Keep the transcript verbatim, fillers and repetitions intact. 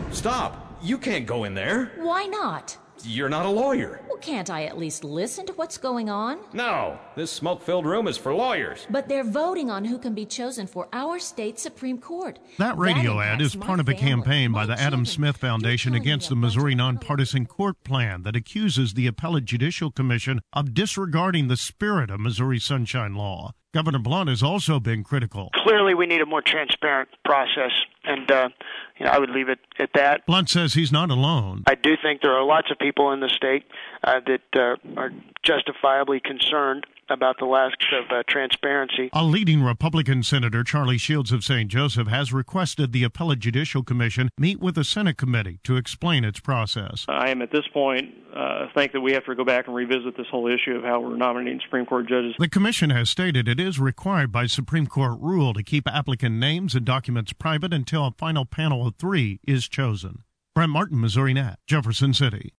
Stop! You can't go in there. Why not? You're not a lawyer. Well, can't I at least listen to what's going on? No, this smoke-filled room is for lawyers. But they're voting on who can be chosen for our state Supreme Court. That radio That ad is impacts part my of a family, campaign by my the Adam children. Smith Foundation You're telling against the me a bunch Missouri of- Nonpartisan Court Plan that accuses the Appellate Judicial Commission of disregarding the spirit of Missouri Sunshine Law. Governor Blunt has also been critical. Clearly, we need a more transparent process, and uh, you know, I would leave it at that. Blunt says he's not alone. I do think there are lots of people in the state uh, that uh, are justifiably concerned about the lack of uh, transparency. A leading Republican Senator, Charlie Shields of Saint Joseph, has requested the Appellate Judicial Commission meet with the Senate committee to explain its process. I am at this point uh, think that we have to go back and revisit this whole issue of how we're nominating Supreme Court judges. The commission has stated it is required by Supreme Court rule to keep applicant names and documents private until a final panel of three is chosen. Brent Martin, Missouri Net, Jefferson City.